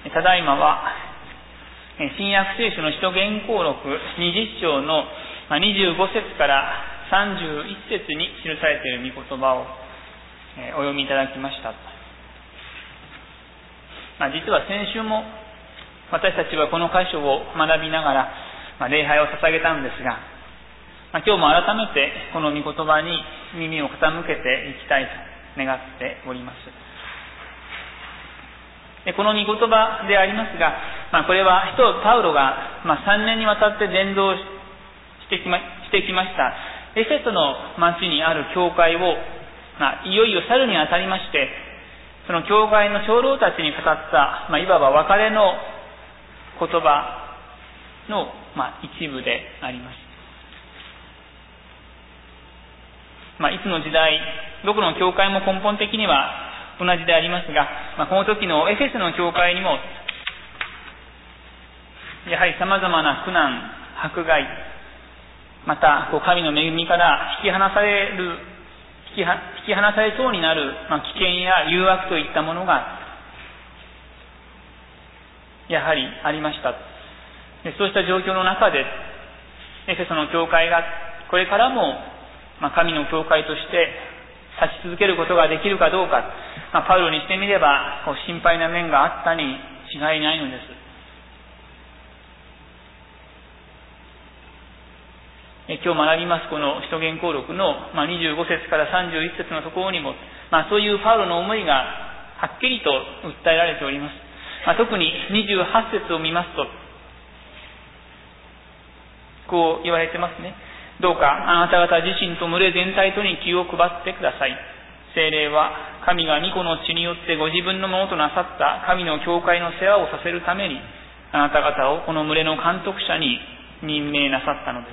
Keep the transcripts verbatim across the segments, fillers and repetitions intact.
ただいまは新約聖書の使徒言行録にじゅっ章のにじゅうご節からさんじゅういち節に記されている御言葉をお読みいただきました。まあ、実は先週も私たちはこの箇所を学びながら、まあ、礼拝を捧げたんですが、まあ、今日も改めてこの御言葉に耳を傾けていきたいと願っております。でこの御言葉でありますが、まあ、これは使徒パウロが、まあ、さんねんにわたって伝道してきま、してきましたエフェソの町にある教会を、まあ、いよいよ去るにあたりまして、その教会の長老たちに語った、まあ、いわば別れの言葉の、まあ、一部であります。まあ、いつの時代、どこの教会も根本的には同じでありますが、まあ、この時のエフェスの教会にもやはり様々な苦難、迫害、またこう神の恵みから引き離される引きは引き離されそうになる、まあ、危険や誘惑といったものがやはりありました。でそうした状況の中でエフェソの教会がこれからも、まあ、神の教会として立ち続けることができるかどうか、まあ、パウロにしてみればこう心配な面があったに違いないのです。え今日学びますこの使徒言行録の、まあ、にじゅうご節からさんじゅういち節のところにも、まあ、そういうパウロの思いがはっきりと訴えられております。まあ、特ににじゅうはち節を見ますとこう言われてますね。どうかあなた方自身と群れ全体とに気を配ってください。聖霊は神が御子の血によってご自分のものとなさった神の教会の世話をさせるためにあなた方をこの群れの監督者に任命なさったのです。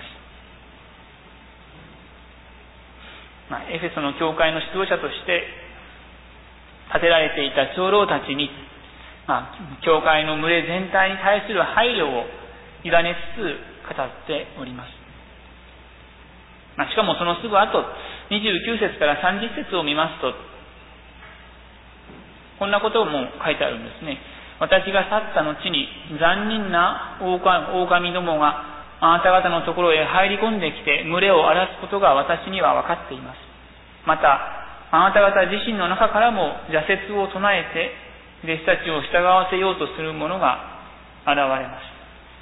まあ、エフェソの教会の指導者として立てられていた長老たちに、まあ、教会の群れ全体に対する配慮を委ねつつ語っております。まあ、しかもそのすぐ後にじゅうきゅう節からさんじゅう節を見ますとこんなことも書いてあるんですね。私が去った後に残忍な狼どもがあなた方のところへ入り込んできて群れを荒らすことが私には分かっています。またあなた方自身の中からも邪説を唱えて弟子たちを従わせようとする者が現れます。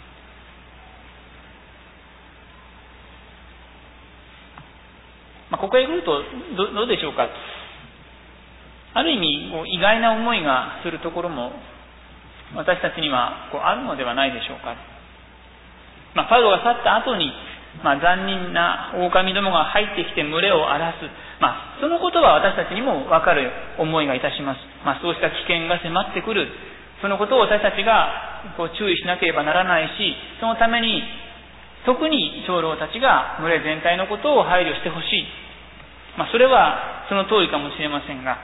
まあ、ここへ来ると ど, どうでしょうか。ある意味こう意外な思いがするところも私たちにはこうあるのではないでしょうか。まあ、パウロが去った後に、まあ、残忍な狼どもが入ってきて群れを荒らす、まあ、そのことは私たちにも分かる思いがいたします。まあ、そうした危険が迫ってくる、そのことを私たちがこう注意しなければならないし、そのために特に長老たちが群れ全体のことを配慮してほしい、まあ、それはその通りかもしれませんが、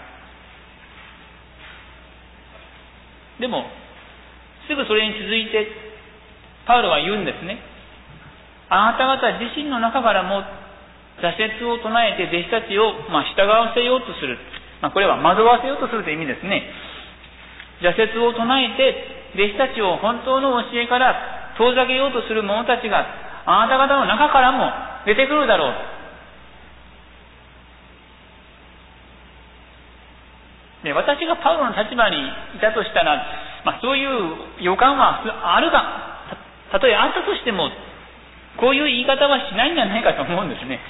でもすぐそれに続いてパウロは言うんですね。あなた方自身の中からも挫折を唱えて弟子たちをまあ従わせようとする、まあ、これは惑わせようとするという意味ですね。挫折を唱えて弟子たちを本当の教えから遠ざけようとする者たちがあなた方の中からも出てくるだろう。で私がパウロの立場にいたとしたら、まあ、そういう予感はあるがたとえあったとしてもこういう言い方はしないんじゃないかと思うんですね。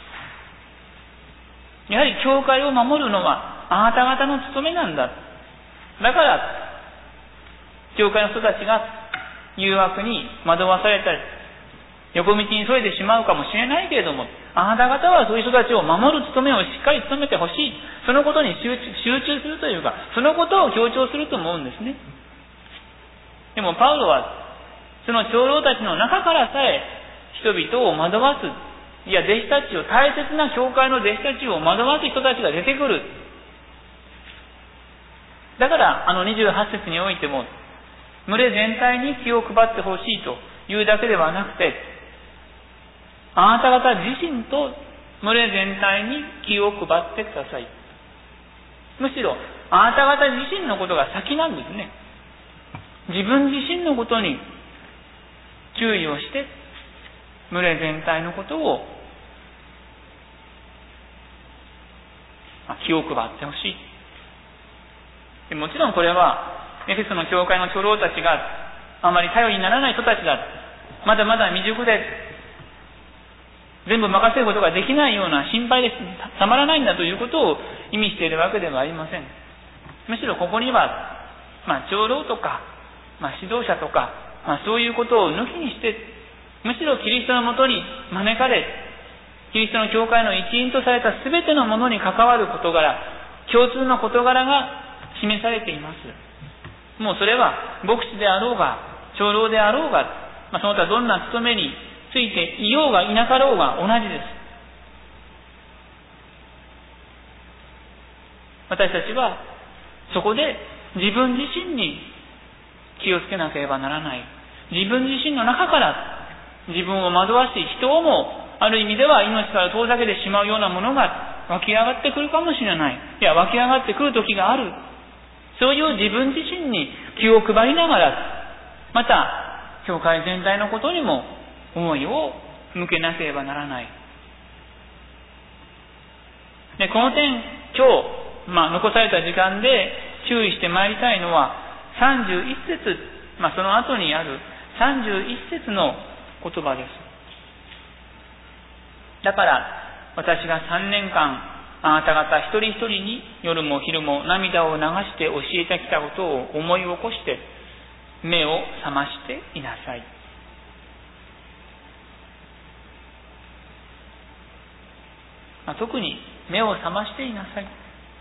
やはり教会を守るのはあなた方の務めなんだ。だから教会の人たちが誘惑に惑わされたり横道にそれてしまうかもしれないけれども、あなた方はそういう人たちを守る務めをしっかり務めてほしい、そのことに集中、集中するというかそのことを強調すると思うんですね。でもパウロはその長老たちの中からさえ人々を惑わす、いや弟子たちを大切な教会の弟子たちを惑わす人たちが出てくる。だからあのにじゅうはち節においても群れ全体に気を配ってほしいというだけではなくて、あなた方自身と群れ全体に気を配ってください。むしろあなた方自身のことが先なんですね。 自分自身のことに注意をして、群れ全体のことを気を配ってほしい。もちろんこれはエフェソの教会の長老たちがあまり頼りにならない人たちだ、まだまだ未熟で全部任せることができないような、心配です、たまらないんだということを意味しているわけではありません。むしろここには、まあ、長老とか、まあ、指導者とか、まあ、そういうことを抜きにして、むしろキリストのもとに招かれ、キリストの教会の一員とされたすべてのものに関わる事柄、共通の事柄が示されています。もうそれは牧師であろうが長老であろうが、まあ、その他どんな務めについていようがいなかろうが同じです。私たちはそこで自分自身に気をつけなければならない。自分自身の中から自分を惑わし、人をもある意味では命から遠ざけてしまうようなものが湧き上がってくるかもしれない。いや、湧き上がってくる時がある。そういう自分自身に気を配りながら、また教会全体のことにも思いを向けなければならない。で、この点、今日、まあ、残された時間で注意してまいりたいのは、さんじゅういっ節、まあ、その後にあるさんじゅういっ節の言葉です。だから、私がさんねんかん、あなた方一人一人に夜も昼も涙を流して教えてきたことを思い起こして、目を覚ましていなさい。まあ、特に目を覚ましていなさい。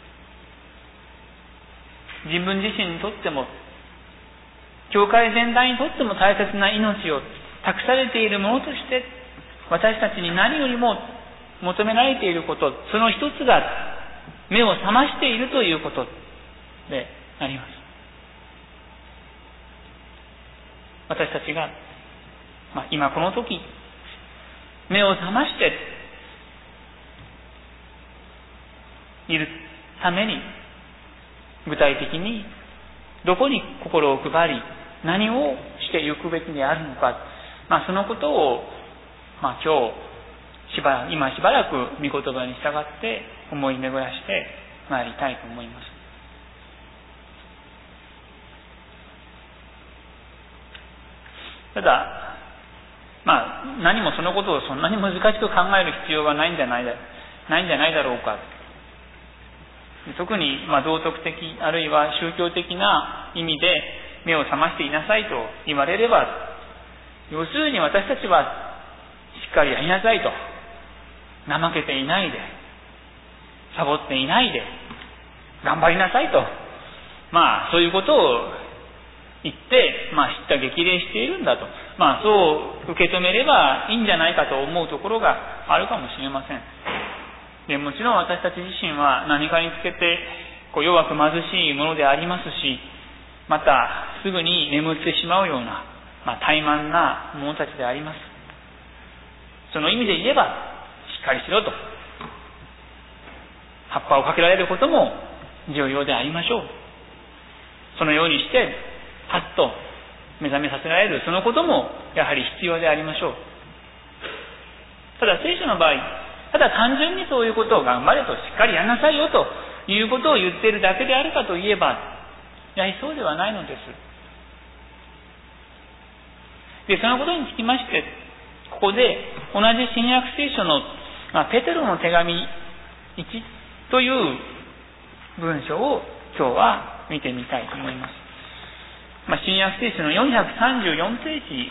自分自身にとっても、教会全体にとっても大切な命を託されているものとして、私たちに何よりも求められていること、その一つが目を覚ましているということであります。私たちが、まあ、今この時目を覚ましているために、具体的にどこに心を配り何をしていくべきであるのか、まあ、そのことを、まあ、今日しばらく今しばらく御言葉に従って思い巡らしてまいりたいと思います。ただ、まあ、何もそのことをそんなに難しく考える必要はないんじゃないだ、ないんじゃないだろうか。特に、まあ、道徳的あるいは宗教的な意味で目を覚ましていなさいと言われれば、要するに私たちはしっかりやりなさいと、怠けていないで、サボっていないで、頑張りなさいと、まあそういうことを言って、まあ知った激励しているんだと、まあそう受け止めればいいんじゃないかと思うところがあるかもしれません。でもちろん私たち自身は何かにつけてこう弱く貧しいものでありますし、またすぐに眠ってしまうような、まあ、怠慢な者たちであります。その意味で言えばしっかりしろと、葉っぱをかけられることも重要でありましょう。そのようにしてパッと目覚めさせられる、そのこともやはり必要でありましょう。ただ聖書の場合、ただ単純にそういうことを頑張れと、しっかりやんなさいよということを言っているだけであるかといえば、やはりそうではないのです。で、そのことにつきまして、ここで同じ新約聖書の、まあ、ペテロの手紙いちという文章を今日は見てみたいと思います。まあ、新約聖書のよんひゃくさんじゅうよんページ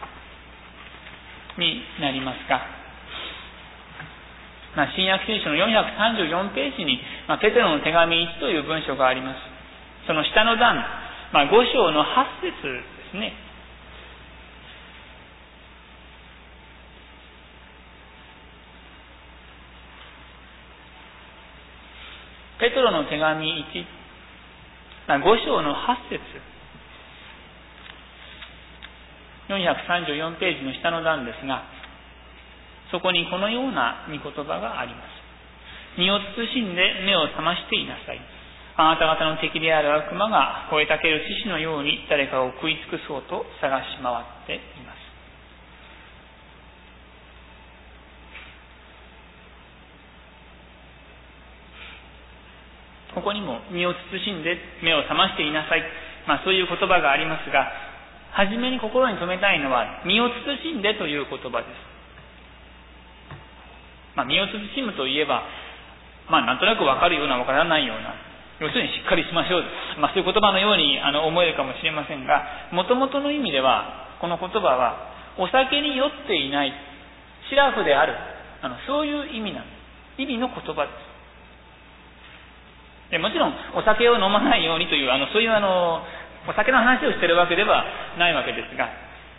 になりますか。まあ、新約聖書のよんひゃくさんじゅうよんページに、まあ、ペテロの手紙いちという文章があります。その下の段、まあ、ご章のはち節ですね。ペテロの手紙いち、まあ、ご章のはち節、よんひゃくさんじゅうよんページの下の段ですが、そこにこのような御言葉があります。身を慎んで目を覚ましていなさい。 あなた方の敵である悪魔が吠えたける獅子のように誰かを食い尽くそうと探し回っています。ここにも身を慎んで目を覚ましていなさい、まあ、そういう言葉がありますが、はじめに心に留めたいのは身を慎んでという言葉です。まあ、身を慎むといえば、まあ、なんとなく分かるような分からないような、要するにしっかりしましょう、まあ、そういう言葉のようにあの思えるかもしれませんが、もともとの意味ではこの言葉はお酒に酔っていない、シラフである、あのそういう意味なんです。意味の言葉です。でもちろんお酒を飲まないようにというあのそういうあのお酒の話をしているわけではないわけですが、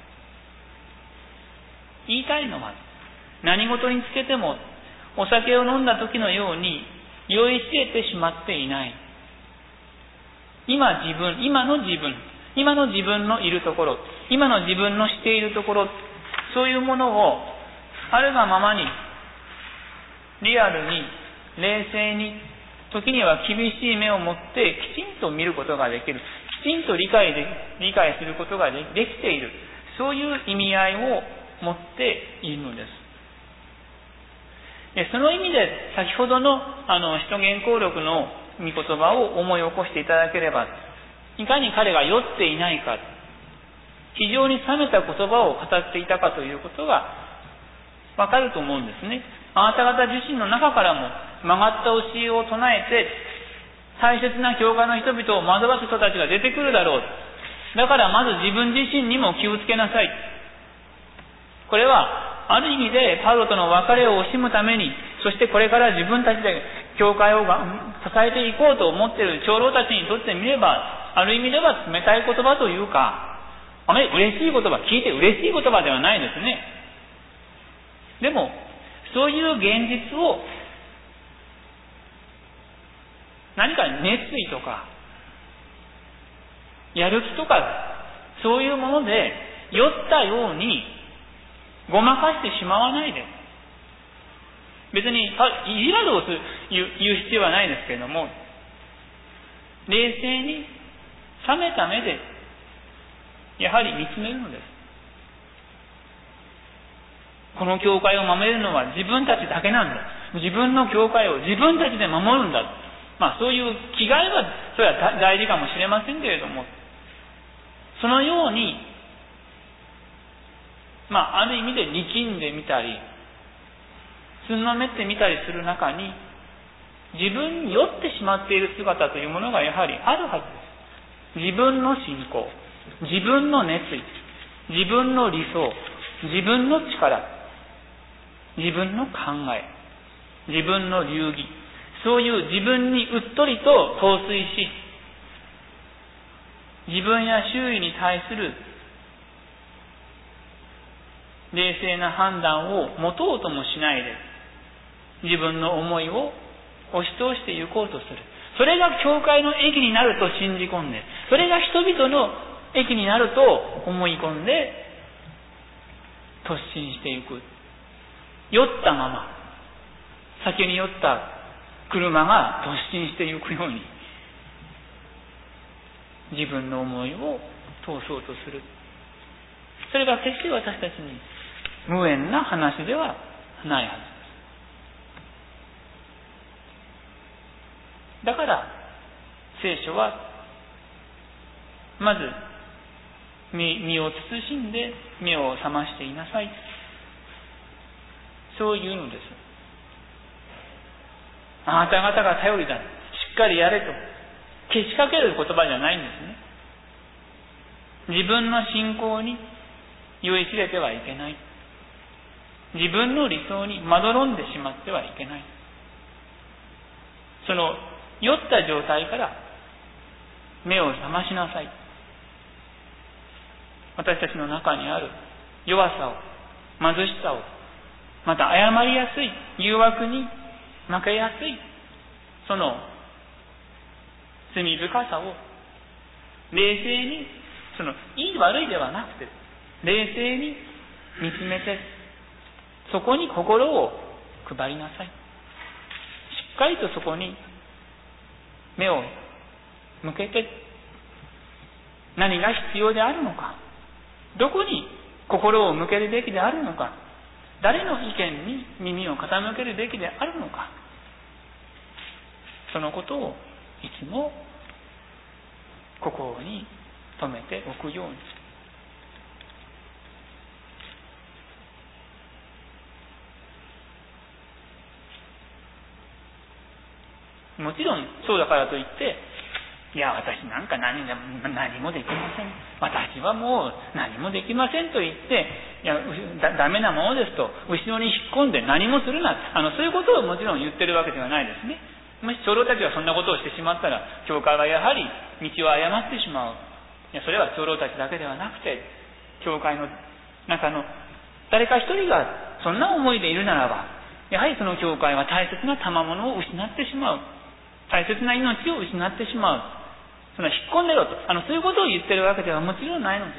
言いたいのは何事につけてもお酒を飲んだ時のように酔いしれてしまっていない。今自分、今の自分、今の自分のいるところ、今の自分のしているところ、そういうものをあるがままに、リアルに、冷静に、時には厳しい目を持ってきちんと見ることができる。きちんと理解で、理解することができている。そういう意味合いを持っているのです。でその意味で先ほどのあの使徒言行録の御言葉を思い起こしていただければ、いかに彼が酔っていないか、非常に冷めた言葉を語っていたかということがわかると思うんですね。あなた方自身の中からも曲がった教えを唱えて大切な教会の人々を惑わす人たちが出てくるだろう。だからまず自分自身にも気をつけなさい。これはある意味でパウロとの別れを惜しむために、そしてこれから自分たちで教会を支えていこうと思っている長老たちにとってみれば、ある意味では冷たい言葉というか、あまり嬉しい言葉、聞いて嬉しい言葉ではないですね。でもそういう現実を何か熱意とかやる気とかそういうもので酔ったようにごまかしてしまわないで、別に意地悪を言う必要はないですけれども、冷静に冷めた目でやはり見つめるのです。この教会を守れるのは自分たちだけなんだ。自分の教会を自分たちで守るんだ。まあそういう気概はそれは大事かもしれませんけれども、そのようにまあある意味で力んでみたりつんのめってみたりする中に、自分に酔ってしまっている姿というものがやはりあるはずです。自分の信仰、自分の熱意、自分の理想、自分の力、自分の考え、自分の流儀、そういう自分にうっとりと陶酔し、自分や周囲に対する冷静な判断を持とうともしないで、自分の思いを押し通して行こうとする。それが教会の益になると信じ込んで、それが人々の益になると思い込んで突進していく。酔ったまま、酒に酔った車が突進していくように、自分の思いを通そうとする。それが決して私たちに無縁な話ではないはずです。だから聖書はまず身を慎んで目を覚ましていなさい、そういうのです。あなた方が頼りだ、しっかりやれとけしかける言葉じゃないんですね。自分の信仰に酔いしれてはいけない。自分の理想にまどろんでしまってはいけない。その酔った状態から目を覚ましなさい。私たちの中にある弱さを、貧しさを、また誤りやすい誘惑に負けやすいその罪深さを冷静に、そのいい悪いではなくて冷静に見つめて、そこに心を配りなさい。しっかりとそこに目を向けて何が必要であるのか、どこに心を向けるべきであるのか、誰の意見に耳を傾けるべきであるのか、そのことをいつも心に留めておくように。もちろんそうだからといって、いや私なんか何が何もできません、私はもう何もできませんと言って、いやだダメなものですと後ろに引っ込んで何もするな、あのそういうことをもちろん言ってるわけではないですね。もし長老たちがそんなことをしてしまったら、教会はやはり道を誤ってしまう。いやそれは長老たちだけではなくて、教会の中の誰か一人がそんな思いでいるならば、やはりその教会は大切な賜物を失ってしまう、大切な命を失ってしまう。その引っ込んでろと、あのそういうことを言ってるわけではもちろんないのです。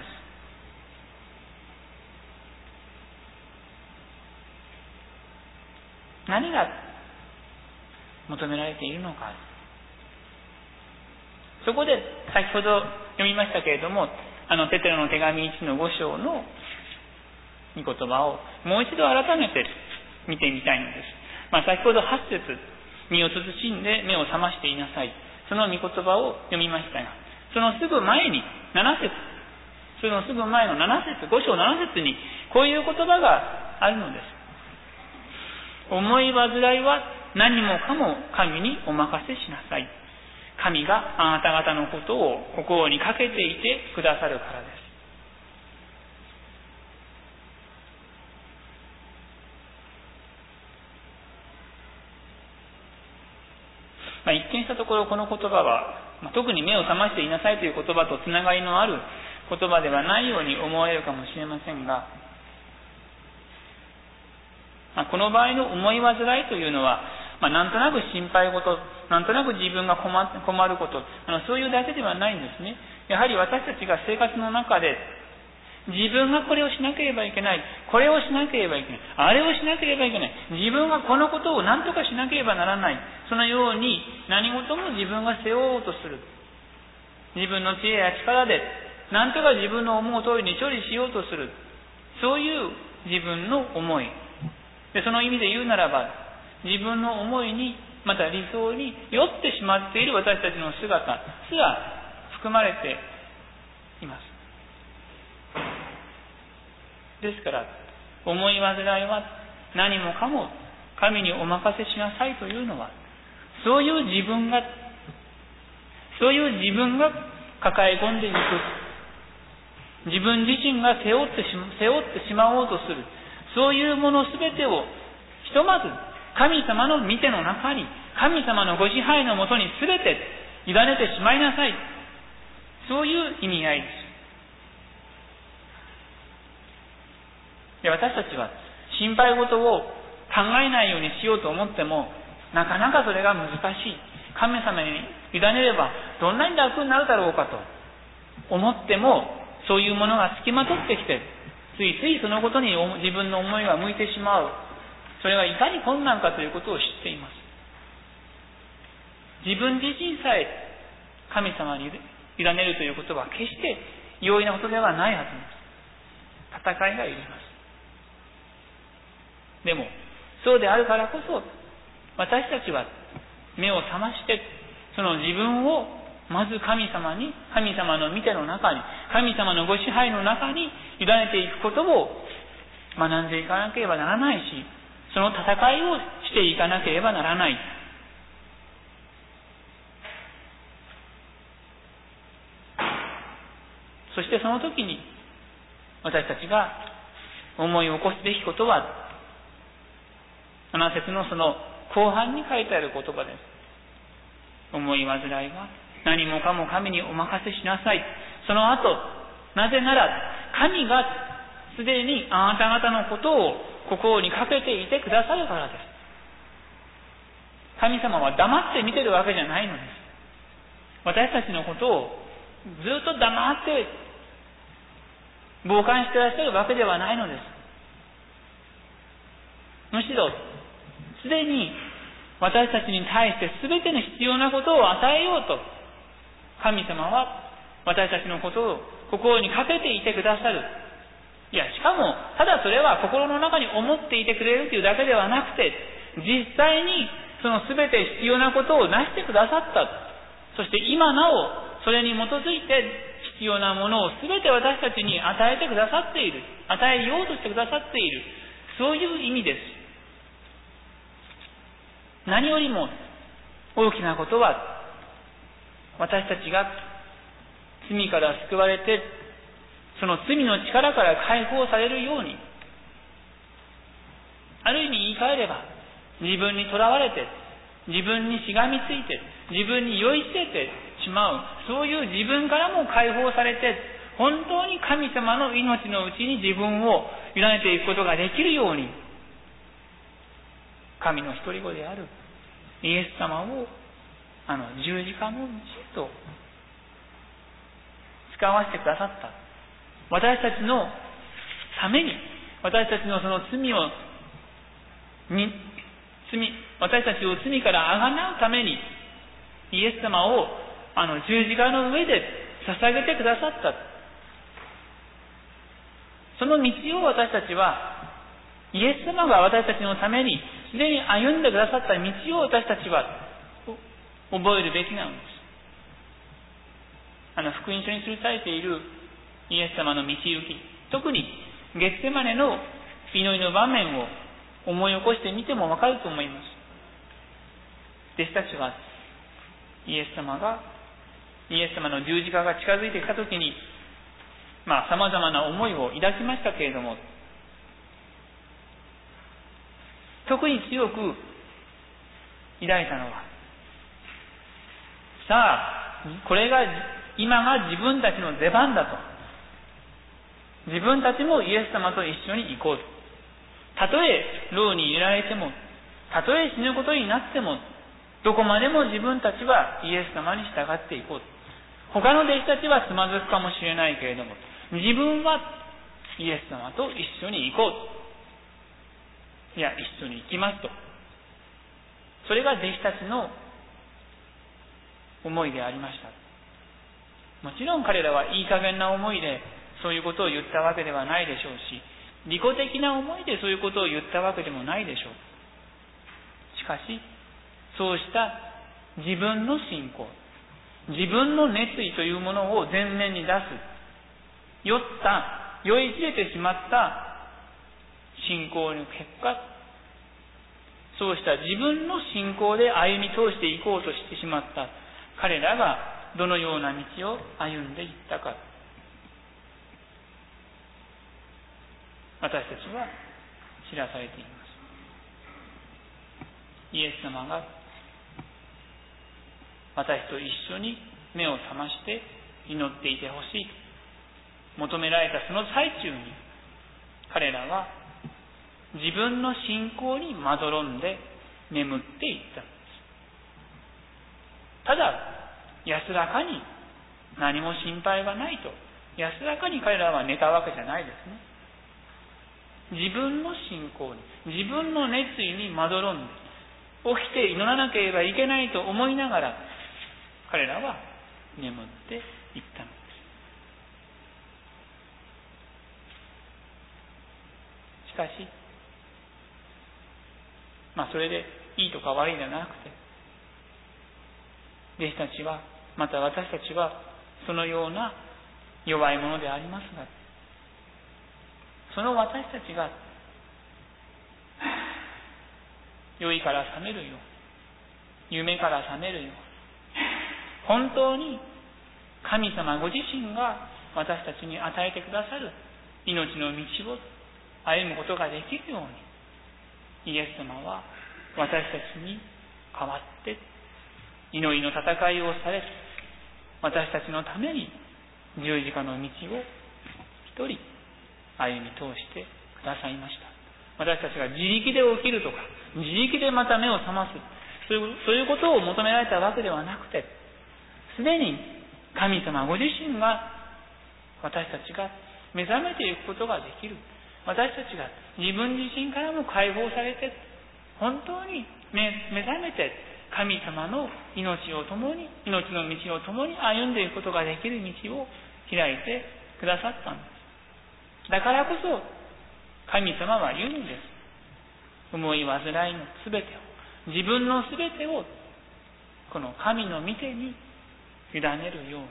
何が求められているのか。そこで先ほど読みましたけれども、あのペテロの手紙いちのご章の御言葉をもう一度改めて見てみたいのです。まあ、先ほどはち節、身を慎んで目を覚ましていなさい、その御言葉を読みましたが、そのすぐ前になな節、そのすぐ前のなな節、ご章なな節にこういう言葉があるのです。思い煩いは何もかも神にお任せしなさい。神があなた方のことを心にかけていてくださるからです。まあ、一見したところこの言葉は、まあ、特に目を覚ましていなさいという言葉とつながりのある言葉ではないように思われるかもしれませんが、まあ、この場合の思い煩いというのは、まあ、なんとなく心配事、なんとなく自分が困困ること、あのそういうだけではないんですね。やはり私たちが生活の中で自分がこれをしなければいけない、これをしなければいけない、あれをしなければいけない、自分がこのことを何とかしなければならない、そのように何事も自分が背負おうとする、自分の知恵や力で何とか自分の思う通りに処理しようとする、そういう自分の思いで、その意味で言うならば、自分の思いにまた理想に酔ってしまっている私たちの姿すら含まれています。ですから思い煩いは何もかも神にお任せしなさいというのは、そういう自分がそういう自分が抱え込んでいく、自分自身が背負ってし背負ってしまおうとする、そういうものすべてをひとまず神様の御手の中に、神様のご支配のもとにすべて委ねてしまいなさい、そういう意味合いです。で、私たちは心配事を考えないようにしようと思っても、なかなかそれが難しい。神様に委ねればどんなに楽になるだろうかと思っても、そういうものがつきまとってきて、ついついそのことに自分の思いが向いてしまう。それがいかに困難かということを知っています。自分自身さえ神様に委ねるということは決して容易なことではないはずです。戦いがいります。でもそうであるからこそ、私たちは目を覚まして、その自分をまず神様に、神様の御手の中に、神様のご支配の中に委ねていくことを学んでいかなければならないし、その戦いをしていかなければならない。そしてその時に私たちが思い起こすべきことは、なな節のその後半に書いてある言葉です。思い煩いは何もかも神にお任せしなさい。その後、なぜなら神がすでにあなた方のことを心にかけていてくださるからです。神様は黙って見てるわけじゃないのです。私たちのことをずっと黙って傍観していらっしゃるわけではないのです。むしろすでに私たちに対して全ての必要なことを与えようと神様は私たちのことを心にかけていてくださる。いや、しかもただそれは心の中に思っていてくれるというだけではなくて、実際にその全て必要なことをなしてくださった。そして今なおそれに基づいて必要なものを全て私たちに与えてくださっている。与えようとしてくださっている。そういう意味です。何よりも大きなことは、私たちが罪から救われて、その罪の力から解放されるように、ある意味言い換えれば、自分にとらわれて、自分にしがみついて、自分に酔いつけてしまう、そういう自分からも解放されて、本当に神様の命のうちに自分を委ねていくことができるように、神の一人子であるイエス様をあの十字架の道と使わせてくださった。私たちのために、私たちのその罪をに罪私たちを罪からあがなうために、イエス様をあの十字架の上で捧げてくださった。その道を私たちは、イエス様が私たちのためにすでに歩んでくださった道を私たちは覚えるべきなんです。あの福音書に記されているイエス様の道行き、特にゲッセマネの祈りの場面を思い起こしてみてもわかると思います。弟子たちはイエス様がイエス様の十字架が近づいてきたときに、まあ様々な思いを抱きましたけれども、特に強く抱いたのは、さあこれが今が自分たちの出番だと、自分たちもイエス様と一緒に行こうと、たとえ牢に入れられても、たとえ死ぬことになっても、どこまでも自分たちはイエス様に従っていこうと。他の弟子たちはつまずくかもしれないけれども、自分はイエス様と一緒に行こうと、いや一緒に行きますと。それが弟子たちの思いでありました。もちろん彼らはいい加減な思いでそういうことを言ったわけではないでしょうし、利己的な思いでそういうことを言ったわけでもないでしょう。しかしそうした自分の信仰、自分の熱意というものを前面に出す、酔った酔い切れてしまった信仰の結果、そうした自分の信仰で歩み通していこうとしてしまった彼らがどのような道を歩んでいったか、私たちは知らされています。イエス様が私と一緒に目を覚まして祈っていてほしいと求められたその最中に、彼らは自分の信仰にまどろんで眠っていったんです。ただ安らかに何も心配がないと安らかに彼らは寝たわけじゃないですね。自分の信仰に、自分の熱意にまどろんで、起きて祈らなければいけないと思いながら彼らは眠っていったのです。しかしまあそれでいいとか悪いではなくて、弟子たちは、また私たちはそのような弱いものでありますが、その私たちが酔いから覚めるよう、夢から覚めるよう、本当に神様ご自身が私たちに与えてくださる命の道を歩むことができるように、イエス様は私たちに代わって祈りの戦いをされ、私たちのために十字架の道を一人歩み通してくださいました。私たちが自力で起きるとか、自力でまた目を覚ます、そういう、そういうことを求められたわけではなくて、すでに神様ご自身が私たちが目覚めていくことができる。私たちが自分自身からも解放されて、本当に 目, 目覚めて神様の命を共に、命の道を共に歩んでいくことができる道を開いてくださったんです。だからこそ神様は言うんです。思い煩いのすべてを、自分のすべてをこの神の御手に委ねるように、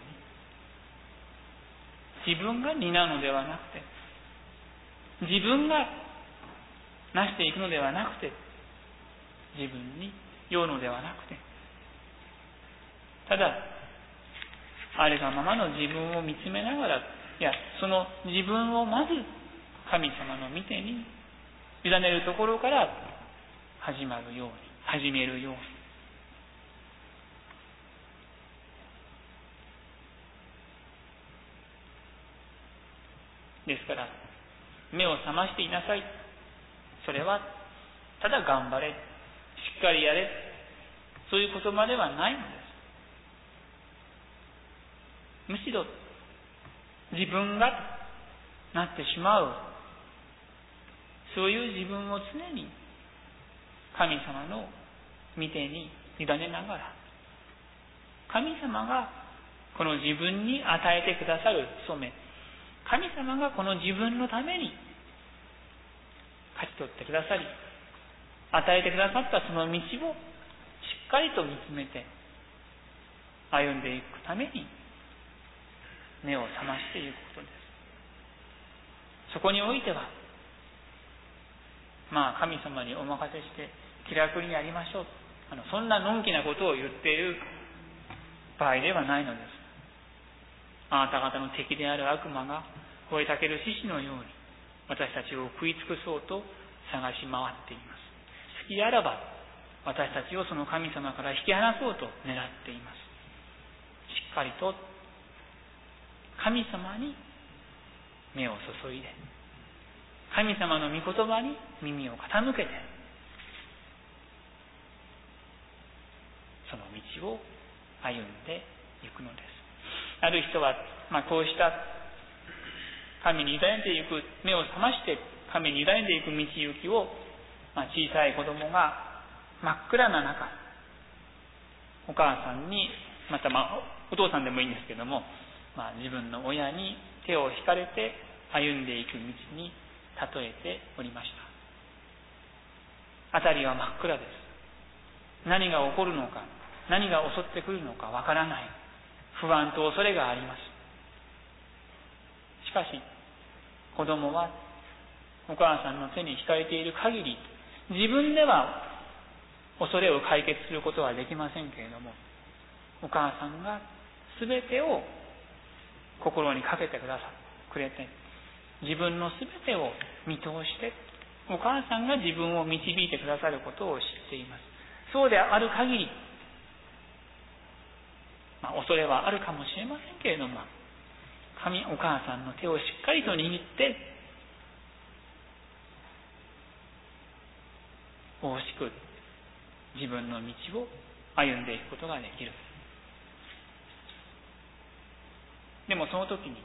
自分が担うのではなくて、自分が成していくのではなくて、自分に用のではなくて、ただありがままの自分を見つめながら、いや、その自分をまず神様の御手に委ねるところから始まるように、始めるように。ですから目を覚ましていなさい。それはただ頑張れ、しっかりやれ、そういう言葉ではないのです。むしろ自分がなってしまう、そういう自分を常に神様の御手に委ねながら、神様がこの自分に与えてくださる務め、神様がこの自分のために勝ち取ってくださり、与えてくださったその道をしっかりと見つめて歩んでいくために目を覚ましていくことです。そこにおいては、まあ神様にお任せして気楽にやりましょう、あのそんなのんきなことを言っている場合ではないのです。あなた方の敵である悪魔が吠えたける獅子のように私たちを食い尽くそうと探し回っています。隙あらば私たちをその神様から引き離そうと狙っています。しっかりと神様に目を注いで、神様の御言葉に耳を傾けて、その道を歩んでいくのです。ある人は、まあ、こうした神に委ねていく、目を覚まして神に委ねていく道行きを、まあ、小さい子供が真っ暗な中、お母さんに、また、まあ、お父さんでもいいんですけども、まあ、自分の親に手を引かれて歩んでいく道に例えておりました。辺りは真っ暗です。何が起こるのか、何が襲ってくるのかわからない、不安と恐れがあります。しかし子供はお母さんの手に引かれている限り、自分では恐れを解決することはできませんけれども、お母さんが全てを心にかけてくださくれて、自分の全てを見通して、お母さんが自分を導いてくださることを知っています。そうである限り、まあ、恐れはあるかもしれませんけれども、神お母さんの手をしっかりと握って大しく自分の道を歩んでいくことができる。でもその時に、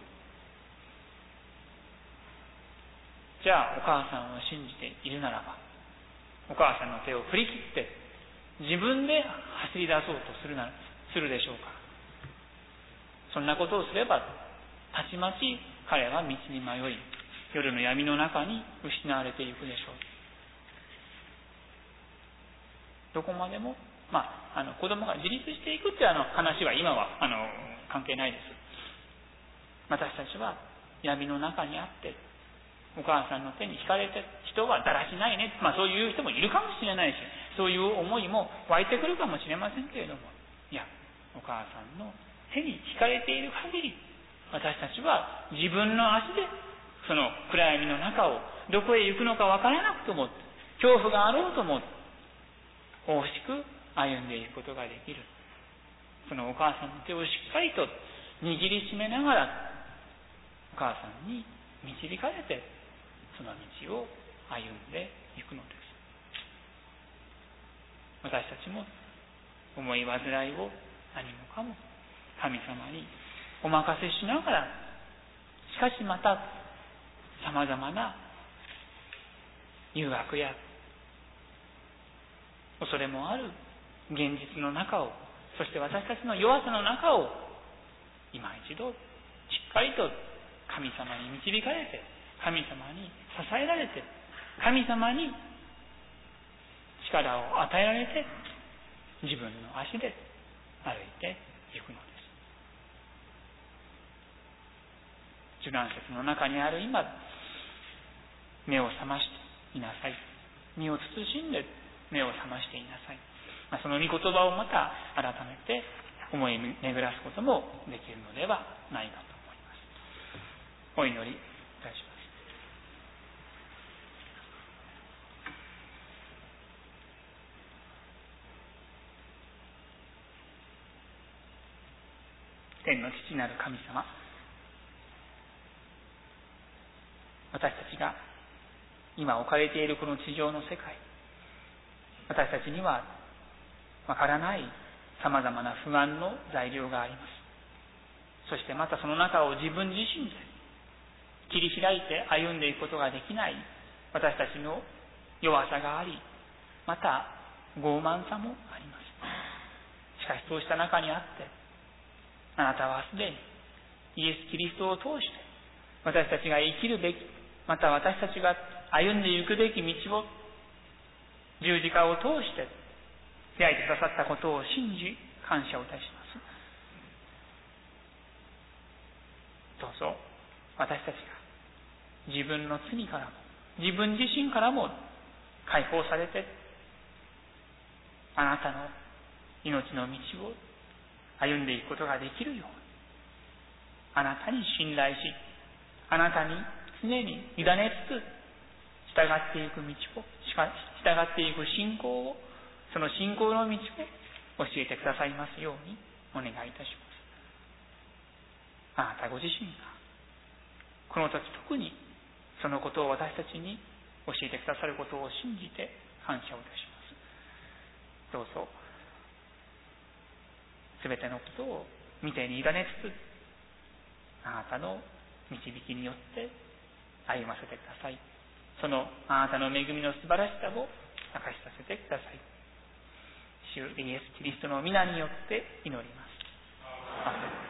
じゃあお母さんを信じているならば、お母さんの手を振り切って自分で走り出そうとするなするでしょうか。そんなことをすればたちまち彼は道に迷い、夜の闇の中に失われていくでしょう。どこまでも、まあ、あの子供が自立していくっていうあの話は今はあの関係ないです。私たちは闇の中にあって、お母さんの手に引かれて、人はだらしないね、まあ、そういう人もいるかもしれないし、そういう思いも湧いてくるかもしれませんけれども、いや、お母さんの手に引かれている限り、私たちは自分の足でその暗闇の中をどこへ行くのかわからなくとも、恐怖があろうとも大しく歩んでいくことができる。そのお母さんの手をしっかりと握りしめながら、お母さんに導かれてその道を歩んでいくのです。私たちも思い煩いを何もかも神様にお任せしながら、しかしまたさまざまな誘惑や恐れもある現実の中を、そして私たちの弱さの中を今一度しっかりと神様に導かれて、神様に支えられて、神様に力を与えられて、自分の足で歩いていくのです。受難節の中にある今、目を覚ましていなさい。身を慎んで目を覚ましていなさい。まあ、その御言葉をまた改めて思い巡らすこともできるのではないかと思います。お祈りいたします。天の父なる神様、私たちが今置かれているこの地上の世界、私たちにはわからないさまざまな不安の材料があります。そしてまたその中を自分自身で切り開いて歩んでいくことができない私たちの弱さがあり、また傲慢さもあります。しかしそうした中にあって、あなたはすでにイエス・キリストを通して私たちが生きるべき、また私たちが歩んでいくべき道を十字架を通して開いてくださったことを信じ感謝をいたします。どうぞ私たちが自分の罪からも自分自身からも解放されて、あなたの命の道を歩んでいくことができるように、あなたに信頼し、あなたに常に委ねつつ従っていく道を、従っていく信仰を、その信仰の道を教えてくださいますようにお願いいたします。あなたご自身がこの時特にそのことを私たちに教えてくださることを信じて感謝をいたします。どうぞすべてのことを御手に委ねつつ、あなたの導きによって歩ませてください。そのあなたの恵みの素晴らしさを明かしさせてください。主イエス・キリストの皆によって祈ります。アーメン。